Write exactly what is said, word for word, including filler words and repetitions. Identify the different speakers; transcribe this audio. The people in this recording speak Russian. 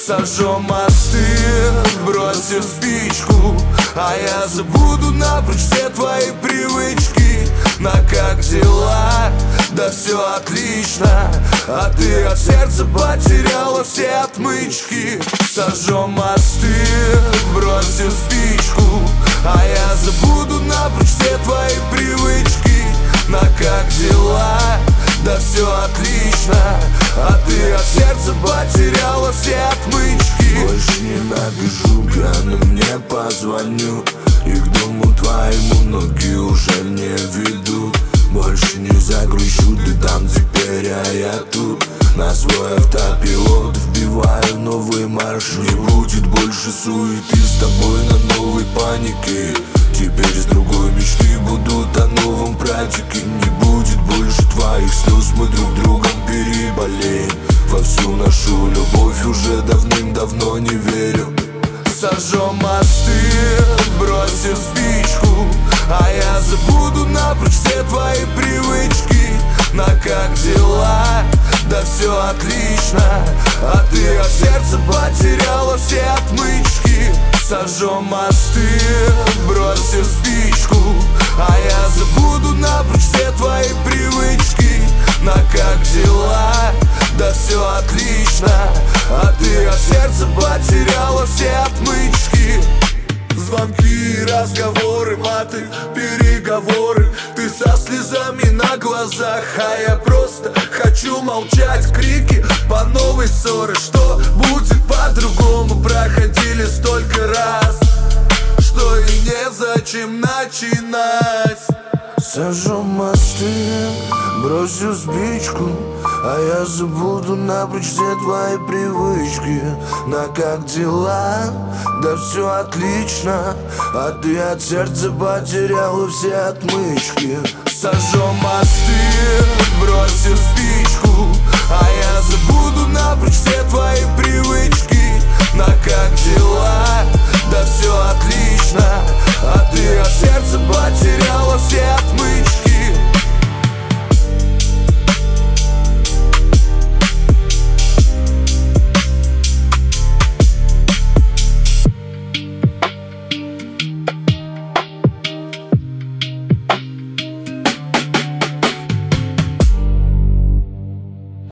Speaker 1: Сожжем мосты, бросим спичку, а я забуду напрочь все твои привычки. На как дела? Да все отлично, а ты от сердца потеряла все отмычки. Сожжем мосты, бросим спичку, а я забуду напрочь все твои привычки. На как дела? Да все отлично, а ты от сердца потеряла все отмычки.
Speaker 2: Больше не напишу, пьяным мне позвоню, и к дому твоему ноги уже не ведут. Больше не загрущу, ты там теперь, а я тут. На свой автопилот вбиваю новый маршрут. Не будет больше суеты с тобой на новой панике. Теперь с другой мечты будут о новом празднике. Не будет больше твоих слез, мы друг другом переболеем. Во всю нашу любовь уже давным-давно не верю.
Speaker 1: Сожжем мосты, бросим спичку, а я забуду напрочь все твои привычки. На как дела? Да все отлично, а ты от сердца потеряла все отмычки. Сожжем мосты, бросим спичку, а я забуду напрочь все твои привычки. На как дела? Да все отлично, а ты от сердца потеряла все отмычки. Звонки, разговоры, маты, переговоры. Ты со слезами на глазах, а я просто хочу молчать. Крики по новой ссоры, что будет по-другому. Проходили столько раз, что и незачем начинать.
Speaker 2: Сожжем мосты, бросю спичку, а я забуду напрочь все твои привычки. На как дела? Да все отлично, а ты от сердца потеряла все отмычки.
Speaker 1: Сожжем мосты, бросим спичку, а я забуду